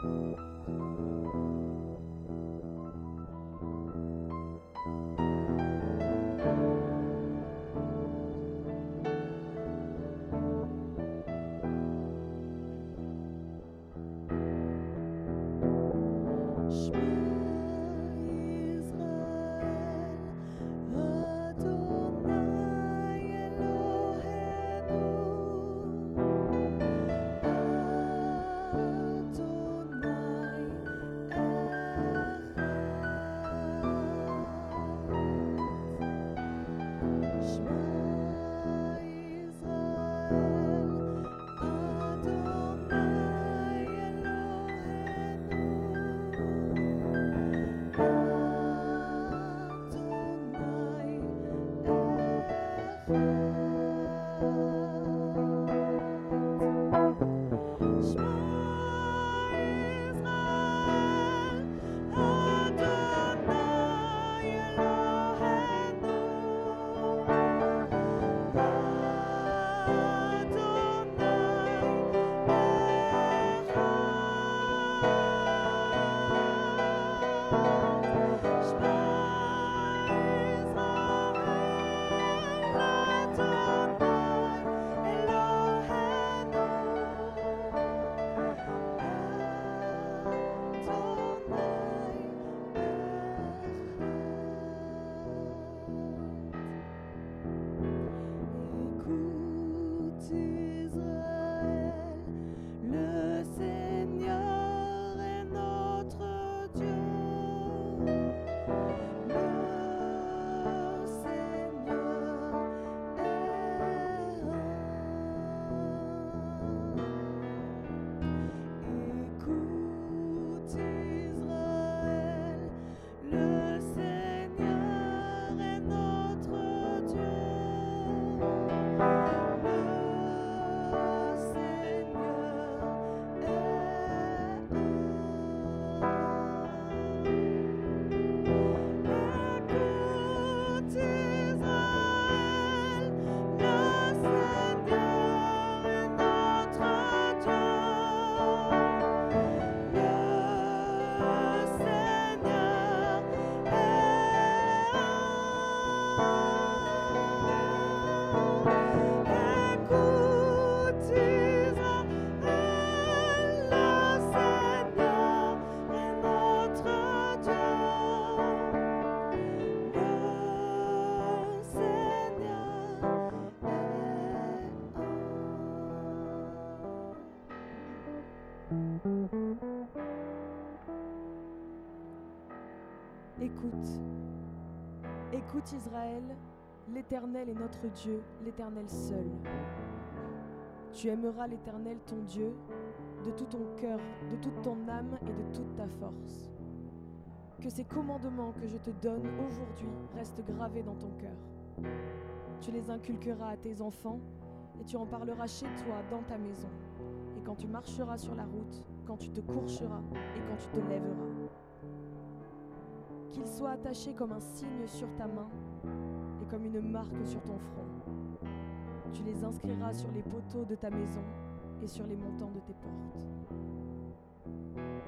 Écoute Israël, l'Éternel est notre Dieu, l'Éternel seul. Tu aimeras l'Éternel ton Dieu de tout ton cœur, de toute ton âme et de toute ta force. Que ces commandements que je te donne aujourd'hui restent gravés dans ton cœur. Tu les inculqueras à tes enfants et tu en parleras chez toi, dans ta maison, et quand tu marcheras sur la route, quand tu te coucheras et quand tu te lèveras. Qu'ils soient attachés comme un signe sur ta main et comme une marque sur ton front. Tu les inscriras sur les poteaux de ta maison et sur les montants de tes portes.